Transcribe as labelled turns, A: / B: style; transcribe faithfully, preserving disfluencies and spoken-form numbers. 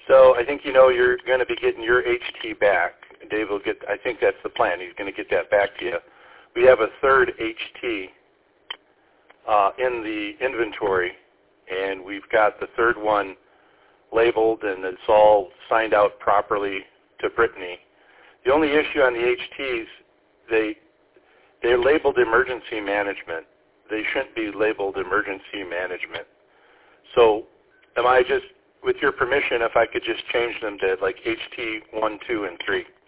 A: So I think you know you're going to be getting your H T back. Dave will get, I think that's the plan. He's going to get that back to you. We have a third H T uh, in the inventory, and we've got the third one labeled, and it's all signed out properly to Brittany. The only issue on the H Ts, they, they're labeled emergency management. They shouldn't be labeled emergency management. So am I just, with your permission, if I could just change them to like H T one, two, and three?